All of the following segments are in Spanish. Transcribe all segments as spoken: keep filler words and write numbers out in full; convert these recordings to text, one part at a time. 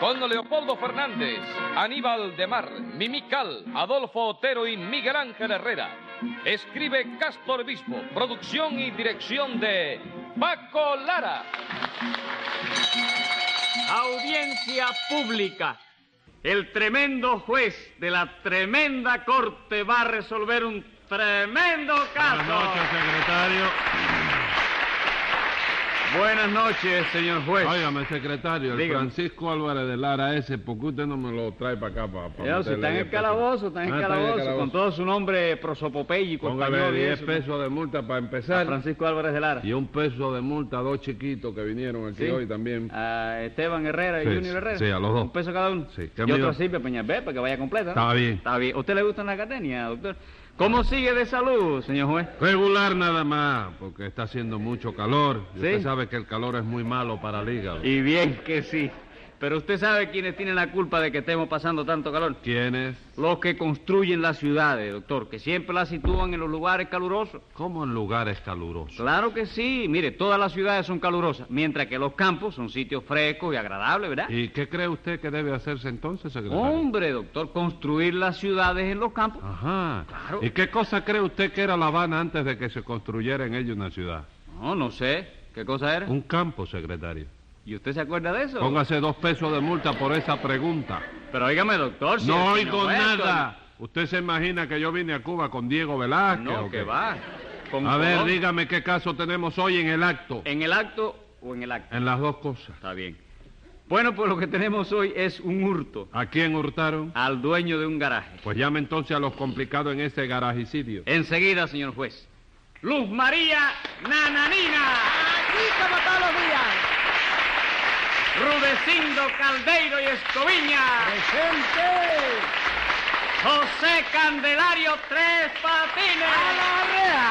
con Leopoldo Fernández, Aníbal de Mar, Mimical, Adolfo Otero y Miguel Ángel Herrera. Escribe Castro Obispo, producción y dirección de Paco Lara. Audiencia pública. El tremendo juez de la tremenda corte va a resolver un tremendo caso. Buenas noches, secretario. Buenas noches, señor juez. Óigame, secretario, el Dígame. Francisco Álvarez de Lara ese, ¿por qué usted no me lo trae para acá? Para, para Ya, si está en el calabozo, está en el calabozo, con todo su nombre prosopopéyico, español Póngale y diez eso. pesos de multa para A empezar. Francisco Álvarez de Lara. Y un peso de multa a dos chiquitos que vinieron aquí Sí. hoy también. A Esteban Herrera y Sí, Junior Herrera. sí, a los dos. Un peso cada uno. Sí, ¿qué Y me otro iba- así para Peñalver, para que vaya completa, ¿no? Está bien. Está bien. ¿A usted le gusta la academia, doctor? ¿Cómo sigue de salud, señor juez? Regular nada más, porque está haciendo mucho calor. Y Sí. usted sabe que el calor es muy malo para el hígado. Y bien que sí. Pero usted sabe quiénes tienen la culpa de que estemos pasando tanto calor. ¿Quiénes? Los que construyen las ciudades, doctor, que siempre las sitúan en los lugares calurosos. ¿Cómo en lugares calurosos? Claro que sí. Mire, todas las ciudades son calurosas, mientras que los campos son sitios frescos y agradables, ¿verdad? ¿Y qué cree usted que debe hacerse entonces, secretario? Hombre, doctor, construir las ciudades en los campos. Ajá. Claro. ¿Y qué cosa cree usted que era La Habana antes de que se construyera en ella una ciudad? No, no sé. ¿Qué cosa era? Un campo, secretario. ¿Y usted se acuerda de eso? Póngase dos pesos de multa por esa pregunta. Pero óigame, doctor, si No el señor oigo juez, nada. ¿Usted se imagina que yo vine a Cuba con Diego Velázquez? No, o que qué? va. Con A ver, Colón. dígame qué caso tenemos hoy en el acto. ¿En el acto o en el acto? En las dos cosas. Está bien. Bueno, pues lo que tenemos hoy es un hurto ¿A quién hurtaron? al dueño de un garaje. Pues llame entonces a los complicados en ese garajicidio. Enseguida, señor juez. Luz María Nananina. Aquí como todos los días. Rudecindo Caldeiro y Escoviña. ¡Presente! José Candelario Tres Patines. ¡A la rea!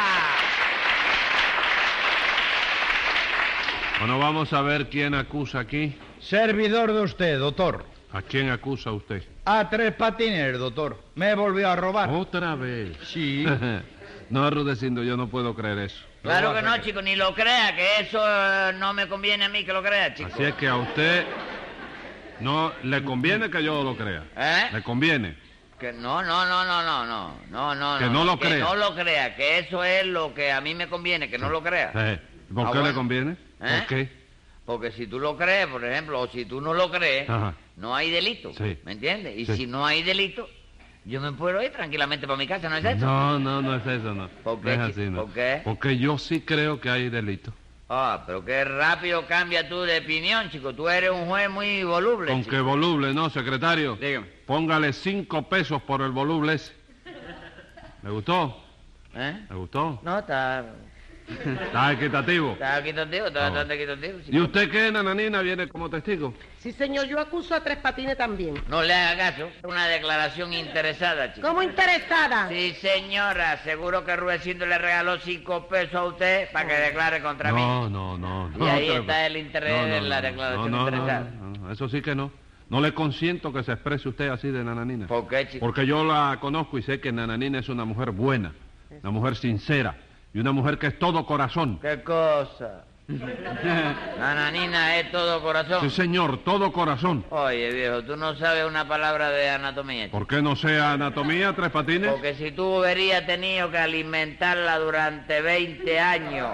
Bueno, vamos a ver quién acusa aquí. Servidor de usted, doctor. ¿A quién acusa usted? A Tres Patines, doctor. Me volvió a robar. ¿Otra vez? Sí. No, Rudecindo, yo no puedo creer eso. Claro vas que a no, creer. chico, ni lo crea, que eso eh, no me conviene a mí que lo crea, chico. Así es que a usted no le conviene que yo lo crea. ¿Eh? Le conviene. Que no, no, no, no, no, no, no, no. Que no lo que crea. no lo crea, que eso es lo que a mí me conviene, que no lo crea. Eh, ¿Por Ah, qué le bueno. conviene? ¿Eh? ¿Por qué? Porque si tú lo crees, por ejemplo, o si tú no lo crees, Ajá. no hay delito, Sí. ¿me entiendes? Y Sí. si no hay delito, yo me puedo ir tranquilamente para mi casa, ¿no es eso? No, no, no es eso, no. ¿Por qué, No es chico? así, no. ¿Por qué? Porque yo sí creo que hay delito. Ah, pero qué rápido cambia tú de opinión, chico. Tú eres un juez muy voluble, Con chico. que voluble, ¿no, secretario? Dígame. Póngale cinco pesos por el voluble ese. ¿Le gustó? ¿Eh? ¿Le gustó? No, está... Está equitativo. Está equitativo, está Ah, bastante equitativo, chico. ¿Y usted qué, Nananina, viene como testigo? Sí, señor, yo acuso a Tres Patines también. No le haga caso. Es una declaración interesada, chico. ¿Cómo interesada? Sí, señora. Seguro que Rudecindo le regaló cinco pesos a usted para que declare contra mí. No, no, no. Y no, ahí que- está el interés no, no, de la no, declaración no, no, interesada. no, no, eso sí que no. No le consiento que se exprese usted así de Nananina. ¿Por qué, chico? Porque yo la conozco y sé que Nananina es una mujer buena, una mujer sincera y una mujer que es todo corazón. ¿Qué cosa? Nananina es todo corazón. Sí, señor, todo corazón. Oye, viejo, tú no sabes una palabra de anatomía, chico. ¿Por qué no sea anatomía, Tres Patines? Porque si tú hubieras tenido que alimentarla durante veinte años,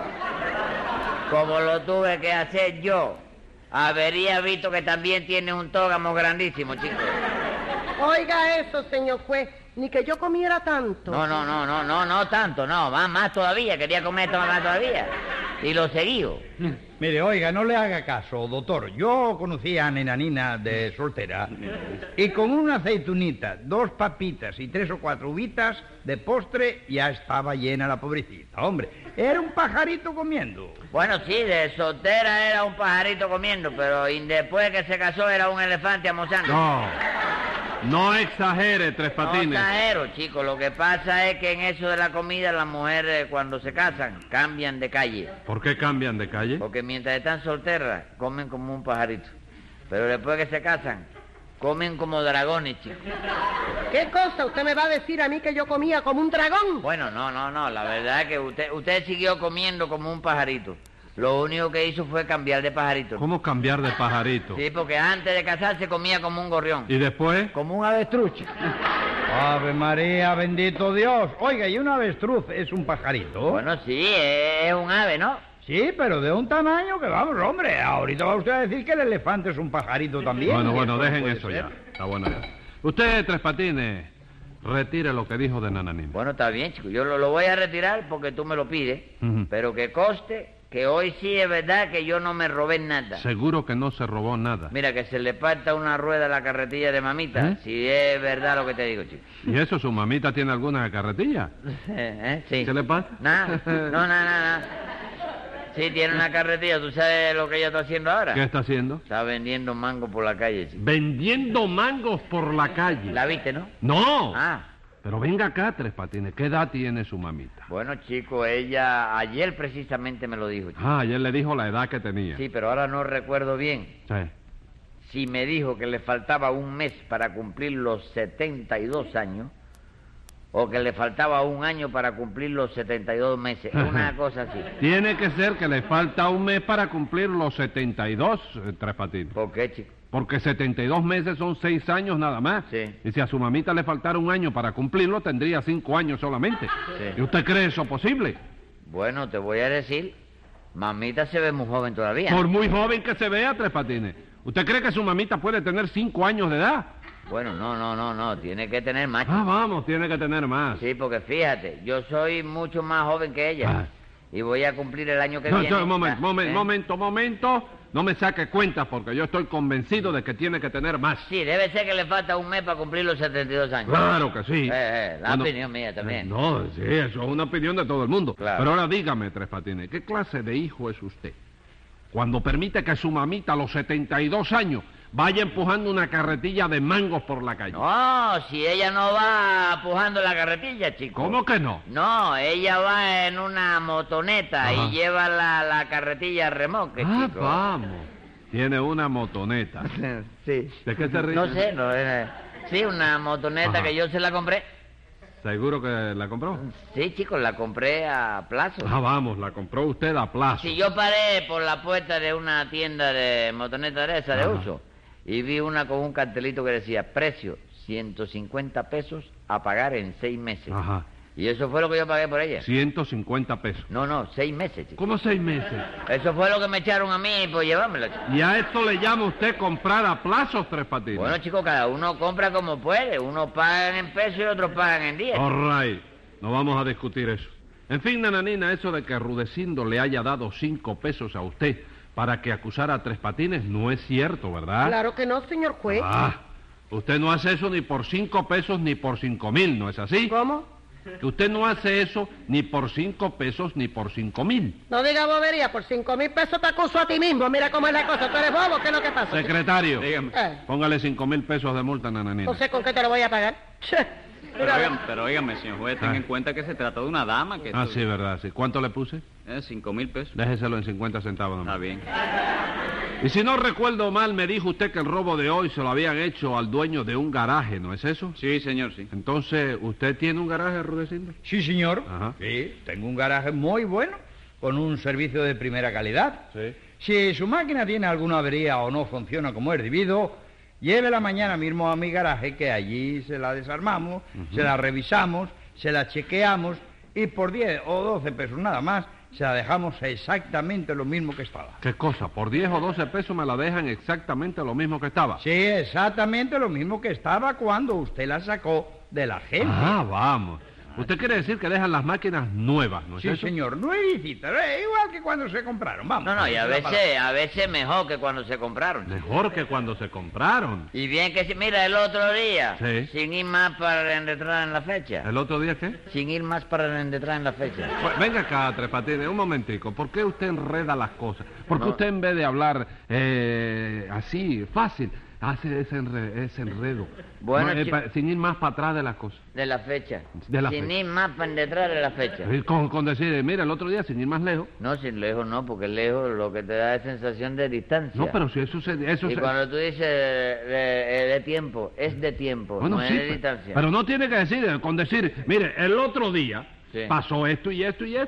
como lo tuve que hacer yo, habría visto que también tiene un tógamo grandísimo, chico. Oiga eso, señor juez. Ni que yo comiera tanto. No, no, no, no, no, no tanto, no, más, más todavía, quería comer esto más todavía. Y lo seguí. Mire, oiga, no le haga caso, doctor. Yo conocí a Nenanina de soltera y con una aceitunita, dos papitas y tres o cuatro uvitas de postre ya estaba llena la pobrecita. Hombre, era un pajarito comiendo. Bueno, sí, de soltera era un pajarito comiendo, pero y después que se casó era un elefante almorzando. No, no exagere, Tres No Patines. exagero, chico. Lo que pasa es que en eso de la comida las mujeres cuando se casan cambian de calle. ¿Por qué cambian de calle? Porque mientras están solteras comen como un pajarito. Pero después que se casan comen como dragones, chico. ¿Qué cosa? ¿Usted me va a decir a mí que yo comía como un dragón? Bueno, no, no, no. La verdad es que usted, usted siguió comiendo como un pajarito. Lo único que hizo fue cambiar de pajarito. ¿Cómo cambiar de pajarito? Sí, porque antes de casarse comía como un gorrión. ¿Y después? Como un avestruz. Ave María, bendito Dios. Oiga, ¿y un avestruz es un pajarito? Bueno, sí, es un ave, ¿no? Sí, pero de un tamaño que vamos, hombre. Ahorita va usted a decir que el elefante es un pajarito también. Bueno, bueno, Eso dejen puede eso ser. ya. Está bueno ya. Usted, Tres Patines, retire lo que dijo de Nananina. Bueno, está bien, chico. Yo lo, lo voy a retirar porque tú me lo pides. Ujú. Pero que conste que hoy sí es verdad que yo no me robé nada. Seguro que no se robó nada. Mira, que se le parta una rueda a la carretilla de mamita. ¿Eh? Si es verdad lo que te digo, chico. ¿Y eso, su mamita tiene alguna carretilla? ¿Eh? Sí. ¿Qué le pasa? Nada, no, nada, nada. Sí, tiene una carretilla. ¿Tú sabes lo que ella está haciendo ahora? ¿Qué está haciendo? Está vendiendo mango por la calle, chico. Vendiendo mangos por la calle. ¿La viste, no? ¡No! Ah. Pero venga acá, Tres Patines, ¿qué edad tiene su mamita? Bueno, chico, ella ayer precisamente me lo dijo, chico. Ah, ayer le dijo la edad que tenía. Sí, pero ahora no recuerdo bien. Sí. Si me dijo que le faltaba un mes para cumplir los setenta y dos años, o que le faltaba un año para cumplir los setenta y dos meses. Una cosa así. Tiene que ser que le falta un mes para cumplir los setenta y dos, eh, Tres Patines. ¿Por qué, chico? Porque setenta y dos meses son seis años nada más. Sí. Y si a su mamita le faltara un año para cumplirlo, tendría cinco años solamente. Sí. ¿Y usted cree eso posible? Bueno, te voy a decir, mamita se ve muy joven todavía. Por muy joven que se vea, Tres Patines. ¿Usted cree que su mamita puede tener cinco años de edad? Bueno, no, no, no, no, tiene que tener más. Ah, vamos, tiene que tener más. Sí, porque fíjate, yo soy mucho más joven que ella. Ah. Y voy a cumplir el año que No, viene. no, momento, Ah, momento, ¿eh? momento, momento. No me saque cuentas porque yo estoy convencido de que tiene que tener más. Sí, debe ser que le falta un mes para cumplir los setenta y dos años. Claro que sí. Eh, eh, la Bueno, opinión mía también. eh, No, sí, eso es una opinión de todo el mundo. Claro. Pero ahora dígame, Tres Patines, ¿qué clase de hijo es usted? Cuando permite que su mamita a los setenta y dos años vaya empujando una carretilla de mangos por la calle. No, si ella no va empujando la carretilla, chico. ¿Cómo que no? No, ella va en una motoneta Ajá. y lleva la, la carretilla a remolque, Ah, chico. vamos. Tiene una motoneta. Sí. ¿De qué se ríe? No sé, no, eh, sí, una motoneta Ajá. que yo se la compré. ¿Seguro que la compró? Sí, chicos, la compré a plazo. Ah, vamos, la compró usted a plazo. Si yo paré por la puerta de una tienda de motoneta de esa de Ajá. uso y vi una con un cartelito que decía precio ciento cincuenta pesos a pagar en seis meses. Ajá. Y eso fue lo que yo pagué por ella. ciento cincuenta pesos. No, no, seis meses, chico. ¿Cómo seis meses? Eso fue lo que me echaron a mí por llevármela, chico. ¿Y a esto le llama usted comprar a plazos, Tres Patines? Bueno, chicos, cada uno compra como puede. Unos pagan en pesos y otros pagan en diez. All right. No vamos a discutir eso. En fin, Nananina, eso de que Rudecindo le haya dado cinco pesos a usted para que acusara a Tres Patines no es cierto, ¿verdad? Claro que no, señor juez. Ah, usted no hace eso ni por cinco pesos ni por cinco mil, ¿no es así? ¿Cómo? Que usted no hace eso ni por cinco pesos ni por cinco mil. No diga bobería, por cinco mil pesos te acuso a ti mismo. Mira cómo es la cosa. ¿Tú eres bobo? ¿Qué es lo que pasa? Secretario, Dígame. Eh, póngale cinco mil pesos de multa a Nananina. no sé con qué te lo voy a pagar. Che, Pero, mira, oigan, pero óigame, señor juez, tenga Ah. en cuenta que se trata de una dama que... Ah, esto- sí, verdad, sí. ¿Cuánto le puse? Eh, cinco mil pesos. Déjeselo en cincuenta centavos nomás. Está bien. Y si no recuerdo mal, me dijo usted que el robo de hoy se lo habían hecho al dueño de un garaje, ¿no es eso? Sí, señor, sí. Entonces, ¿usted tiene un garaje, Rudecindo? Sí, señor. Ajá. Sí, tengo un garaje muy bueno, con un servicio de primera calidad. Sí. Si su máquina tiene alguna avería o no funciona como es debido, llévela mañana mismo a mi garaje, que allí se la desarmamos, se la revisamos, se la chequeamos y por diez o doce pesos nada más se la dejamos exactamente lo mismo que estaba. ¿Qué cosa? ¿Por diez o doce pesos me la dejan exactamente lo mismo que estaba? Sí, exactamente lo mismo que estaba cuando usted la sacó de la gente. Ah, vamos. Usted quiere decir que dejan las máquinas nuevas, ¿no es Sí, eso? señor, nuevecitas, eh, igual que cuando se compraron, vamos. No, no, y a esa es la palabra. veces, a veces mejor que cuando se compraron. Mejor que cuando se compraron. Y bien que sí, mira, el otro día, Sí. sin ir más para en detrás en la fecha. ¿El otro día qué? Sin ir más para en detrás en la fecha. Pues, venga acá, Tres Patines, un momentico. ¿Por qué usted enreda las cosas? ¿Por qué No. usted en vez de hablar eh, así, fácil, hace ese, enre- ese enredo? Bueno, No, eh, chi- pa- sin ir más para atrás de las cosas. De la fecha. De la sin fecha. ir más para en detrás de la fecha. Eh, Con, con decir, mira, el otro día, sin ir más lejos. No, sin lejos no, porque lejos lo que te da es sensación de distancia. No, pero si eso se... Eso Y se- cuando tú dices de, de- de tiempo, es de tiempo, Bueno, no sí, es de pe- distancia. pero no tiene que decir, con decir, mire, el otro día Sí. pasó esto y esto y esto.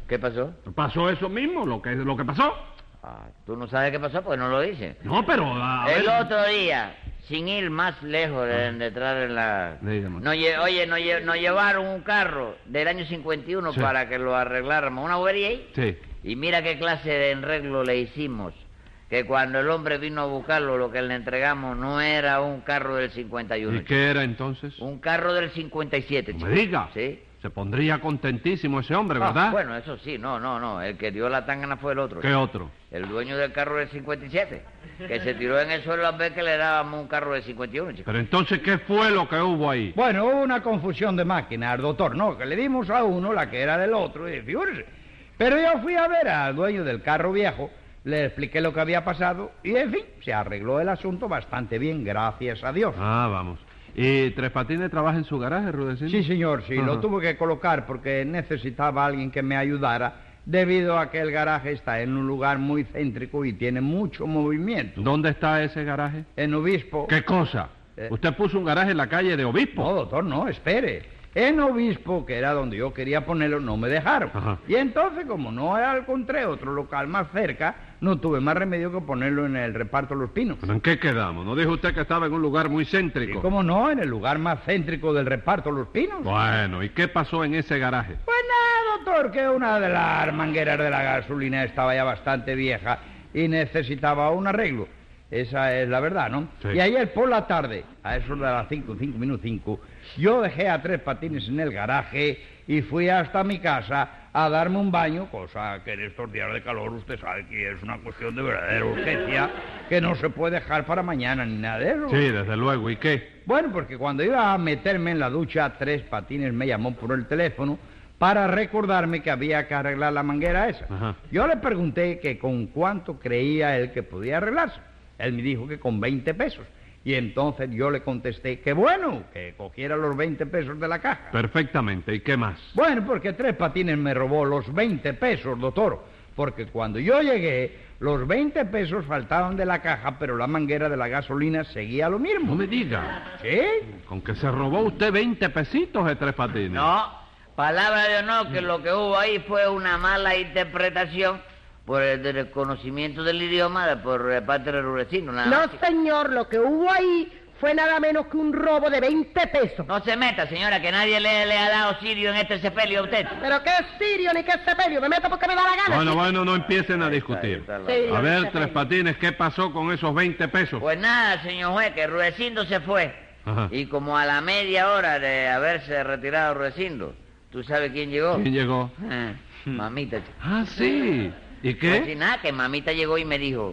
¿Qué pasó? Pasó eso mismo, lo que, lo que pasó. Ah, ¿tú no sabes qué pasó? Pues no lo dices. No, pero... a El ver. otro día, sin ir más lejos de, de entrar en la... Dígame. Nos lle- oye, nos, lle- nos llevaron un carro del año cincuenta y uno Sí. para que lo arregláramos. Una bobería ahí. Sí. Y mira qué clase de enreglo le hicimos. Que cuando el hombre vino a buscarlo, lo que le entregamos no era un carro del cincuenta y uno. ¿Y qué era entonces? Un carro del cincuenta y siete, No chico. me diga. Sí. Se pondría contentísimo ese hombre, Ah, ¿verdad? bueno, eso sí, no, no, no. El que dio la tangana fue el otro. ¿Qué otro? El dueño del carro del cincuenta y siete. Que se tiró en el suelo a ver que le dábamos un carro del cincuenta y uno, chico. Pero entonces, ¿qué fue lo que hubo ahí? Bueno, hubo una confusión de máquinas, doctor, ¿no? Que le dimos a uno la que era del otro, y figúrese. Pero yo fui a ver al dueño del carro viejo, le expliqué lo que había pasado, y en fin, se arregló el asunto bastante bien, gracias a Dios. Ah, vamos. ¿Y Tres Patines trabaja en su garaje, Rudecindo? Sí, señor, sí, Ajá. lo tuve que colocar porque necesitaba a alguien que me ayudara, debido a que el garaje está en un lugar muy céntrico y tiene mucho movimiento. ¿Dónde está ese garaje? En Obispo... ¿Qué cosa? Eh. ¿Usted puso un garaje en la calle de Obispo? No, doctor, no, espere. En Obispo, que era donde yo quería ponerlo, no me dejaron. Ajá. Y entonces, como no encontré otro local más cerca, no tuve más remedio que ponerlo en el Reparto Los Pinos. ¿Pero en qué quedamos? ¿No dijo usted que estaba en un lugar muy Y céntrico? cómo no, en el lugar más céntrico del Reparto Los Pinos. Bueno, ¿y qué pasó en ese garaje? Pues nada, doctor, que una de las mangueras de la gasolina estaba ya bastante vieja y necesitaba un arreglo. Esa es la verdad, ¿no? Sí. Y ayer por la tarde, a eso de las cinco, cinco minutos cinco, yo dejé a Tres Patines en el garaje y fui hasta mi casa a darme un baño, cosa que en estos días de calor usted sabe que es una cuestión de verdadera urgencia, que no se puede dejar para mañana ni nada de eso. Sí, desde luego. ¿Y qué? Bueno, porque cuando iba a meterme en la ducha, Tres Patines me llamó por el teléfono para recordarme que había que arreglar la manguera esa. Ajá. Yo le pregunté que con cuánto creía él que podía arreglarse. Él me dijo que con veinte pesos. Y entonces yo le contesté que bueno, que cogiera los veinte pesos de la caja. Perfectamente. ¿Y qué más? Bueno, porque Tres Patines me robó los veinte pesos, doctor. Porque cuando yo llegué, los veinte pesos faltaban de la caja, pero la manguera de la gasolina seguía lo mismo. No me diga. ¿Sí? ¿Con que se robó usted veinte pesitos de Tres Patines? No, palabra de honor que lo que hubo ahí fue una mala interpretación por el desconocimiento del idioma de- por eh, parte del Rudecindo. nada más. No, señor, lo que hubo ahí fue nada menos que un robo de veinte pesos. No se meta, señora, que nadie le, le ha dado sirio en este sepelio a usted. Pero qué sirio ni qué sepelio, me meto porque me da la gana. Bueno, chico. bueno, no empiecen a discutir. Está, está, Sí. A ver, Tres Patines, ¿qué pasó con esos veinte pesos? Pues nada, señor juez, que Rudecindo se fue. Ajá. Y como a la media hora de haberse retirado Rudecindo, ¿tú sabes quién llegó? ¿Quién llegó? Ah, mamita, chico. Ah, sí. ¿Y Pues qué? sin nada, que mamita llegó y me dijo,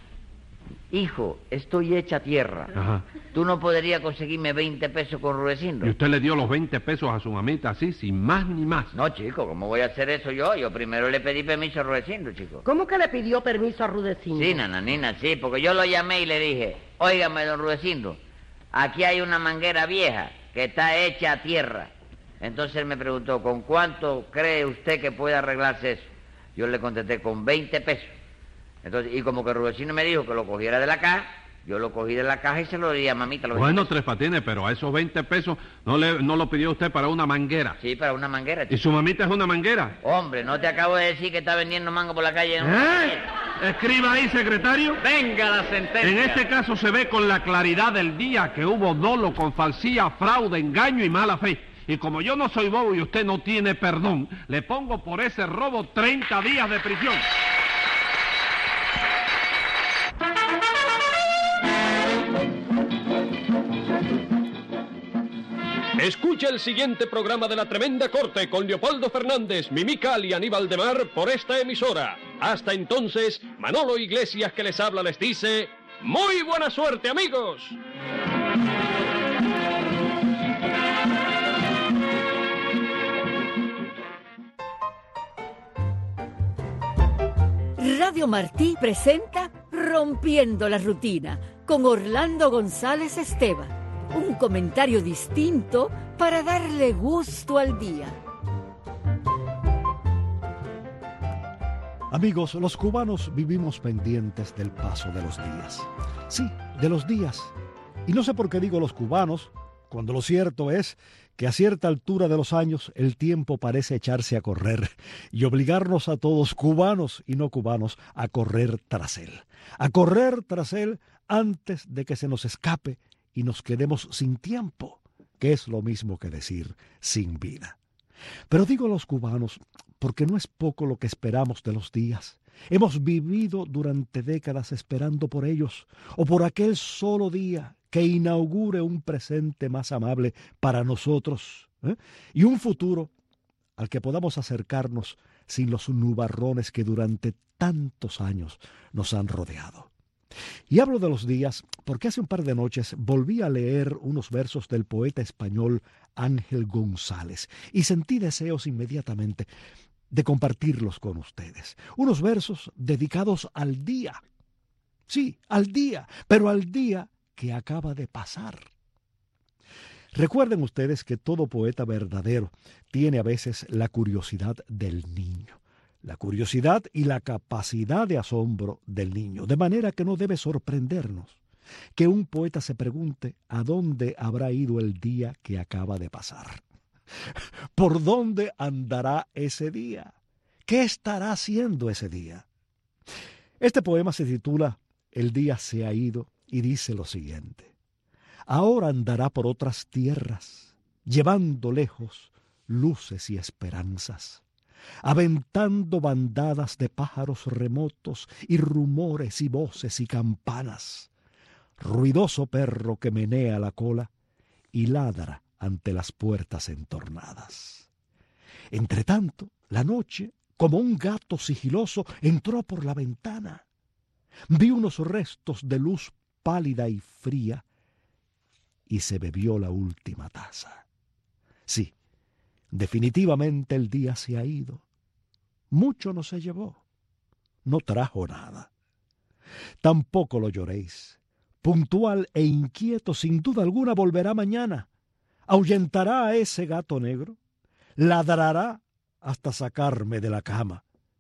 hijo, estoy hecha tierra. Ajá. ¿Tú no podrías conseguirme veinte pesos con Rudecindo? ¿Y usted le dio los veinte pesos a su mamita así, sin más ni más? No, chico, ¿cómo voy a hacer eso yo? Yo primero le pedí permiso a Rudecindo, chico. ¿Cómo que le pidió permiso a Rudecindo? Sí, nananina, sí, porque yo lo llamé y le dije, óigame, don Rudecindo, aquí hay una manguera vieja que está hecha a tierra. Entonces él me preguntó, ¿con cuánto cree usted que puede arreglarse eso? Yo le contesté, con veinte pesos. Entonces, y como que Rudecindo me dijo que lo cogiera de la caja, yo lo cogí de la caja y se lo di a mamita. Los Bueno, veinte Tres Patines, pero a esos veinte pesos no, le, no lo pidió usted para una manguera. pesos. Sí, para una manguera, ¿Y chico. su mamita es una manguera? Hombre, ¿no te acabo de decir que está vendiendo mango por la calle? en una ¿Eh? manguera? Escriba ahí, secretario. Venga la sentencia. En este caso se ve con la claridad del día que hubo dolo con falsía, fraude, engaño y mala fe. Y como yo no soy bobo y usted no tiene perdón, le pongo por ese robo treinta días de prisión. Escucha el siguiente programa de La Tremenda Corte con Leopoldo Fernández, Mimical y Aníbal de Mar por esta emisora. Hasta entonces, Manolo Iglesias que les habla les dice, ¡muy buena suerte, amigos! Radio Martí presenta Rompiendo la Rutina con Orlando González Esteban. Un comentario distinto para darle gusto al día. Amigos, los cubanos vivimos pendientes del paso de los días. Sí, de los días. Y no sé por qué digo los cubanos, cuando lo cierto es que a cierta altura de los años el tiempo parece echarse a correr y obligarnos a todos, cubanos y no cubanos, a correr tras él. A correr tras él antes de que se nos escape y nos quedemos sin tiempo, que es lo mismo que decir sin vida. Pero digo los cubanos porque no es poco lo que esperamos de los días. Hemos vivido durante décadas esperando por ellos o por aquel solo día que inaugure un presente más amable para nosotros, ¿eh? y un futuro al que podamos acercarnos sin los nubarrones que durante tantos años nos han rodeado. Y hablo de los días porque hace un par de noches volví a leer unos versos del poeta español Ángel González y sentí deseos inmediatamente de compartirlos con ustedes. Unos versos dedicados al día. Sí, al día, pero al día que acaba de pasar. Recuerden ustedes que todo poeta verdadero tiene a veces la curiosidad del niño, la curiosidad y la capacidad de asombro del niño, de manera que no debe sorprendernos que un poeta se pregunte a dónde habrá ido el día que acaba de pasar. ¿Por dónde andará ese día? ¿Qué estará haciendo ese día? Este poema se titula El día se ha ido y dice lo siguiente: ahora andará por otras tierras, llevando lejos luces y esperanzas, aventando bandadas de pájaros remotos y rumores y voces y campanas, ruidoso perro que menea la cola y ladra ante las puertas entornadas. Entretanto, la noche, como un gato sigiloso, entró por la ventana. Vi unos restos de luz pálida y fría y se bebió la última taza. Sí, definitivamente el día se ha ido. Mucho no se llevó, no trajo nada. Tampoco lo lloréis. Puntual e inquieto, sin duda alguna, volverá mañana. Ahuyentará a ese gato negro, ladrará hasta sacarme de la cama.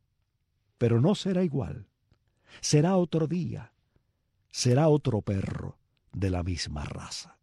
Pero no será igual. Será otro día. Será otro perro de la misma raza.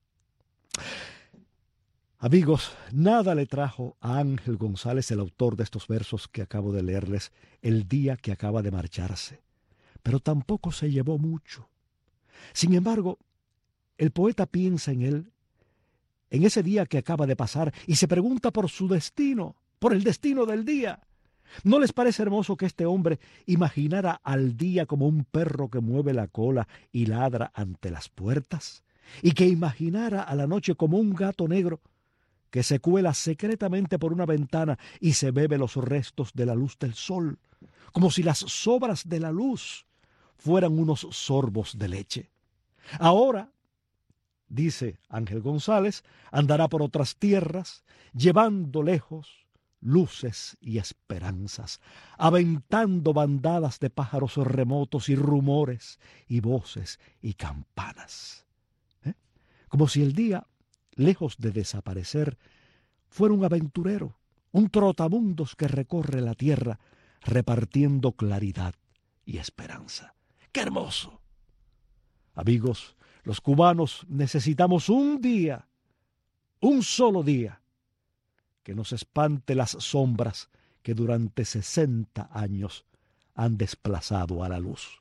Amigos, nada le trajo a Ángel González, el autor de estos versos que acabo de leerles, el día que acaba de marcharse. Pero tampoco se llevó mucho. Sin embargo, el poeta piensa en él, en ese día que acaba de pasar, y se pregunta por su destino, por el destino del día. ¿No les parece hermoso que este hombre imaginara al día como un perro que mueve la cola y ladra ante las puertas? Y que imaginara a la noche como un gato negro que se cuela secretamente por una ventana y se bebe los restos de la luz del sol, como si las sobras de la luz fueran unos sorbos de leche. Ahora, dice Ángel González, andará por otras tierras, llevando lejos luces y esperanzas, aventando bandadas de pájaros remotos y rumores y voces y campanas. ¿Eh? Como si el día, lejos de desaparecer, fuera un aventurero, un trotamundos que recorre la tierra repartiendo claridad y esperanza. ¡Qué hermoso! Amigos, los cubanos necesitamos un día, un solo día, que nos espante las sombras que durante sesenta años han desplazado a la luz.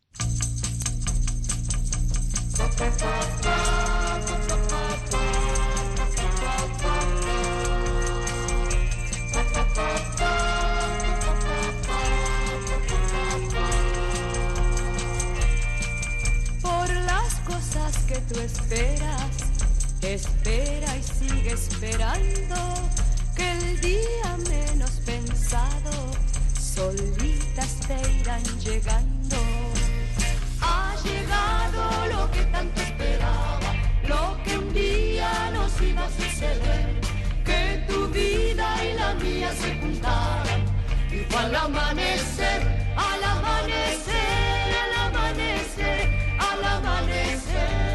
Que tú esperas, espera y sigue esperando que el día menos pensado solitas te irán llegando. Ha llegado lo que tanto esperaba, lo que un día nos iba a suceder, que tu vida y la mía se juntaran y fue al amanecer, al amanecer, al amanecer, al amanecer.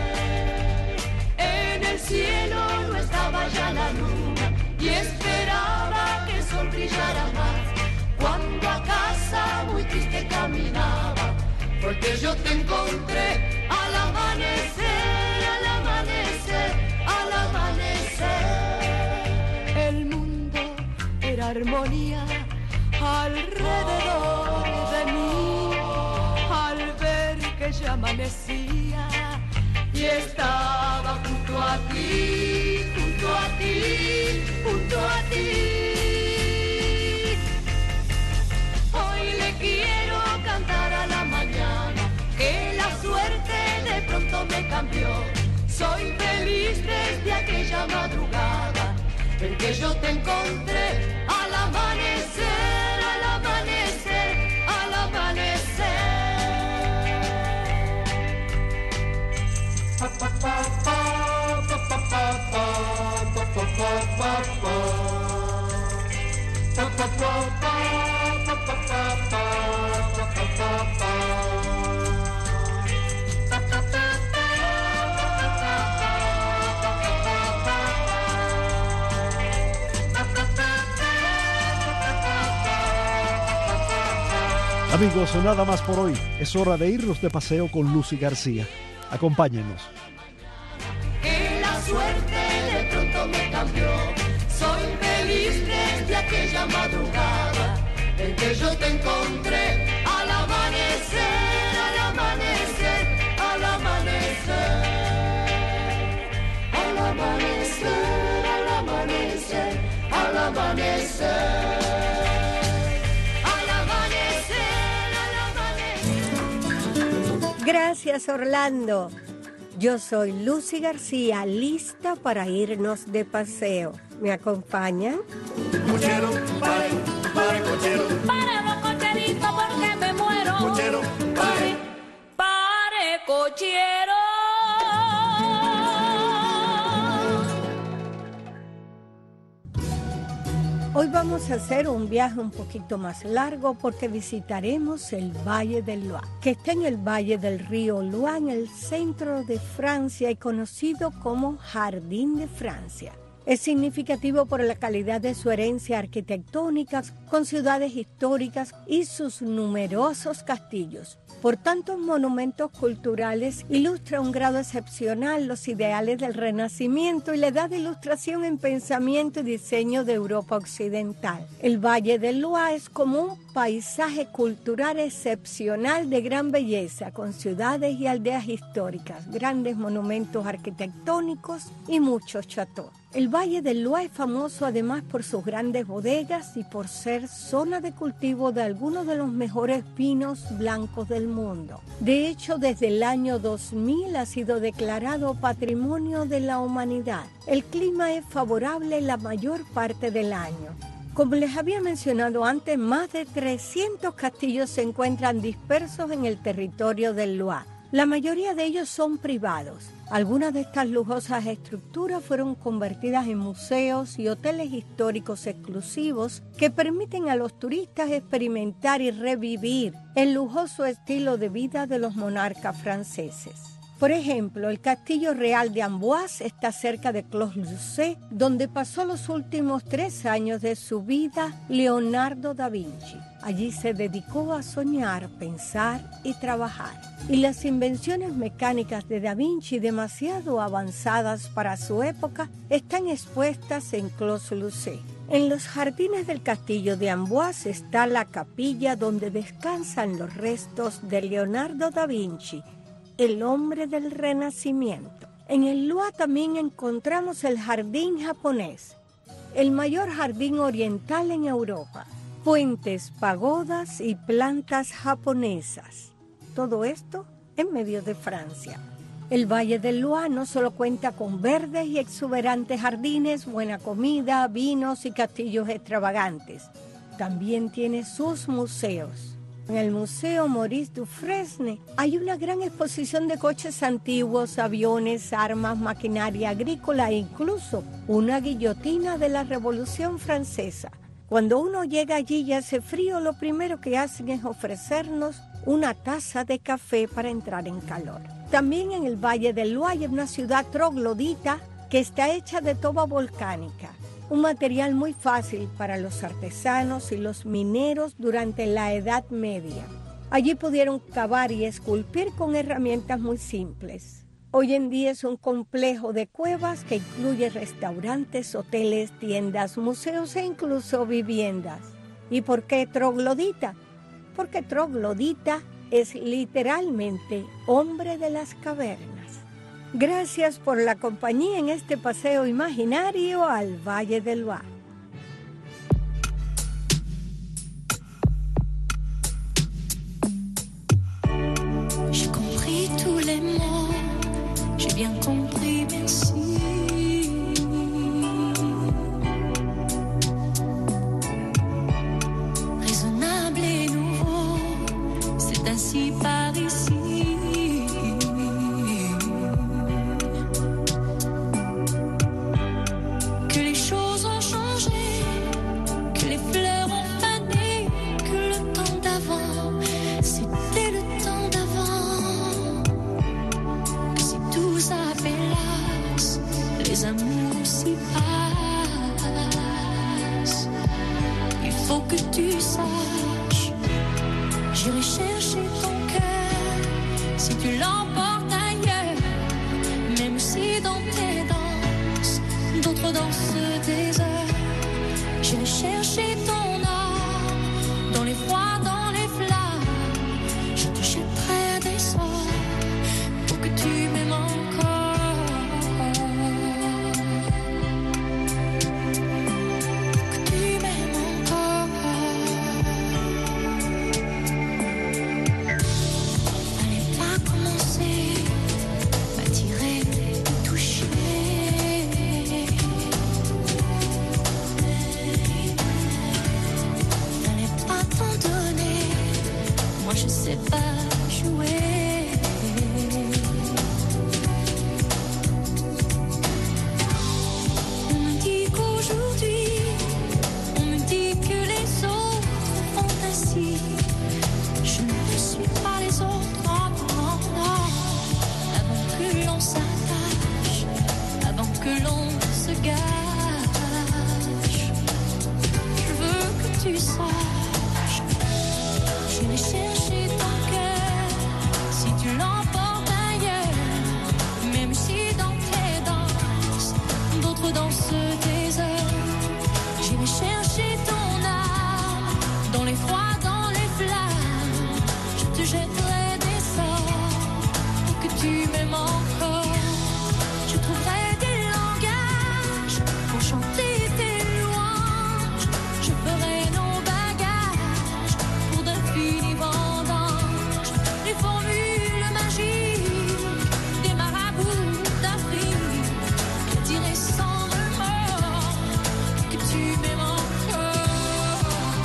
El cielo no estaba ya la luna y esperaba que el sol brillara más. Cuando a casa muy triste caminaba, porque yo te encontré al amanecer, al amanecer, al amanecer. decía, y estaba junto a ti, junto a ti, junto a ti. Hoy le quiero cantar a la mañana, que la suerte de pronto me cambió. Soy feliz desde aquella madrugada en que yo te encontré al amanecer, al amanecer, al amanecer. Pa, pa, pa, pa, pa, pa, pa, pa, pa, pa, pa, pa. Pa, pa, pa, pa, pa, pa, pa, pa, pa, pa, pa. Amigos, nada más por hoy. Es hora de irnos de paseo con Lucy García. Acompáñenos. Que la suerte de pronto me cambió. Soy feliz desde aquella madrugada en que yo te encontré al amanecer, al amanecer, al amanecer, al amanecer, al amanecer, al amanecer. Gracias, Orlando. Yo soy Lucy García, lista para irnos de paseo. ¿Me acompañan? Cochero, pare, pare, cochero. Pare los cocheritos porque me muero. Cochero, pare, pare, cochero. Hoy vamos a hacer un viaje un poquito más largo porque visitaremos el Valle del Loire, que está en el valle del río Loire, en el centro de Francia y conocido como Jardín de Francia. Es significativo por la calidad de su herencia arquitectónica, con ciudades históricas y sus numerosos castillos. Por tantos monumentos culturales, ilustra un grado excepcional los ideales del Renacimiento y la edad de ilustración en pensamiento y diseño de Europa Occidental. El Valle del Loire es como un paisaje cultural excepcional de gran belleza, con ciudades y aldeas históricas, grandes monumentos arquitectónicos y muchos chateaux. El Valle del Loire es famoso además por sus grandes bodegas y por ser zona de cultivo de algunos de los mejores vinos blancos del mundo. De hecho, desde el año dos mil ha sido declarado Patrimonio de la Humanidad. El clima es favorable la mayor parte del año. Como les había mencionado antes, más de trescientos castillos se encuentran dispersos en el territorio del Loire. La mayoría de ellos son privados. Algunas de estas lujosas estructuras fueron convertidas en museos y hoteles históricos exclusivos que permiten a los turistas experimentar y revivir el lujoso estilo de vida de los monarcas franceses. Por ejemplo, el Castillo Real de Amboise está cerca de Clos-Lucé, donde pasó los últimos tres años de su vida Leonardo da Vinci. Allí se dedicó a soñar, pensar y trabajar. Y las invenciones mecánicas de Da Vinci, demasiado avanzadas para su época, están expuestas en Clos-Lucé. En los jardines del castillo de Amboise está la capilla donde descansan los restos de Leonardo da Vinci, el hombre del Renacimiento. En el Loire también encontramos el jardín japonés, el mayor jardín oriental en Europa. Puentes, pagodas y plantas japonesas. Todo esto en medio de Francia. El Valle del Loire no solo cuenta con verdes y exuberantes jardines, buena comida, vinos y castillos extravagantes. También tiene sus museos. En el Museo Maurice Dufresne hay una gran exposición de coches antiguos, aviones, armas, maquinaria agrícola e incluso una guillotina de la Revolución Francesa. Cuando uno llega allí y hace frío, lo primero que hacen es ofrecernos una taza de café para entrar en calor. También en el Valle del Loire hay una ciudad troglodita que está hecha de toba volcánica, un material muy fácil para los artesanos y los mineros durante la Edad Media. Allí pudieron cavar y esculpir con herramientas muy simples. Hoy en día es un complejo de cuevas que incluye restaurantes, hoteles, tiendas, museos e incluso viviendas. ¿Y por qué troglodita? Porque troglodita es literalmente hombre de las cavernas. Gracias por la compañía en este paseo imaginario al Valle del Loire. J'ai compris tous les mots, j'ai bien compris, merci. Raisonnable et nouveau, c'est ainsi par ici. Que les choses ont changé, que les fleurs ont fané, que le temps d'avant, c'était le temps d'avant. Que si tout s'appelasse, les amours s'y passent. Il faut que tu saches, j'irai chercher ton cœur si tu l'emportes ailleurs. Même si dans tes danses, d'autres dansent des heures. J'irai chercher ton âme dans les froids, dans les flammes. Je te jetterai des sorts pour que tu m'aimes encore. Pour que tu m'aimes encore. Fallait pas commencer, m'attirer, me toucher. Fallait pas t'en donner, moi je sais pas jouer. On me dit qu'aujourd'hui, on me dit que les autres font ainsi. Je ne suis pas les autres, non, non, non. Avant que l'on s'attache, avant que l'on se gâche, je veux que tu saches, j'irai chercher ton cœur si tu l'emportes ailleurs. Même si dans tes danses, d'autres dansent des heures. J'irai chercher ton âme dans les froids, dans les flammes. Je te jetterai des sorts pour que tu m'aimes encore. Je trouverai des langages pour chanter tes louanges. Je ferai nos bagages pour d'infinis vendanges. Les formules magiques des marabouts d'Afrique. Je dirai sans remords que tu m'aimes encore.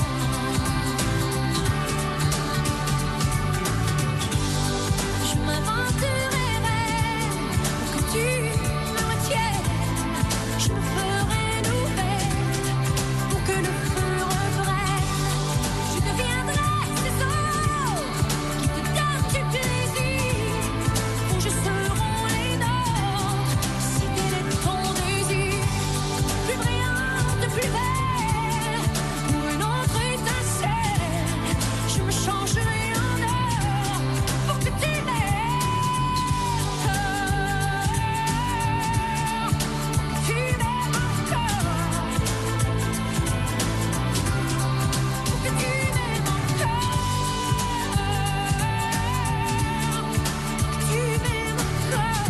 Je m'aventurerai pour que tu me retiennes. Je me ferai nouvelle pour que le feu reprenne. Je deviendrai ces eaux qui te donnent du plaisir. Où je seront les nôtres si tel est ton désir. Plus brillante, plus belle, pour une autre étincelle. Je me changerai en or pour que tu m'aimes encore. Tu m'aimes encore. Pour que tu m'aimes encore. Tu m'aimes encore.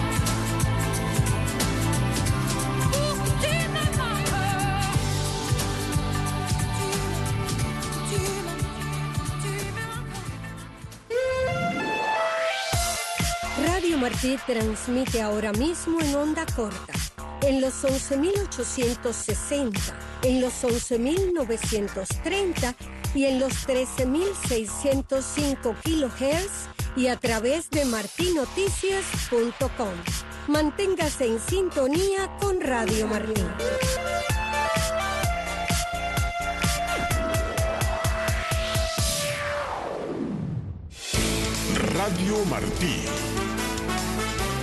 Pour que tu m'aimes encore. Tu m'aimes, tu m'aimes encore. Radio Martí transmite ahora mismo en onda corta, en los once mil ochocientos sesenta, en los once mil novecientos treinta y en los trece mil seiscientos cinco kilohertz y a través de martinoticias punto com. Manténgase en sintonía con Radio Martí. Radio Martí.